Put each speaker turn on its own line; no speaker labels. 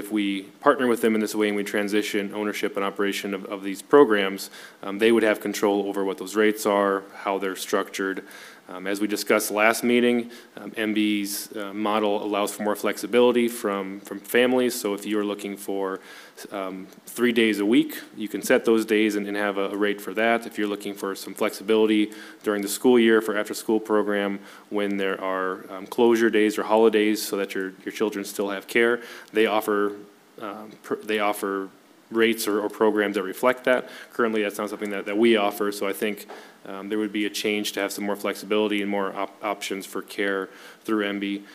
if we partner with them in this way and we transition ownership and operation of these programs, they would have control over what those rates are, how they're structured. As we discussed last meeting, MB's model allows for more flexibility from families. So if you're looking for 3 days a week, you can set those days and have a rate for that. If you're looking for some flexibility during the school year for after-school program, when there are closure days or holidays so that your children still have care, they offer rates or programs that reflect that. Currently, that's not something that we offer, so I think there would be a change to have some more flexibility and more options for care through MB.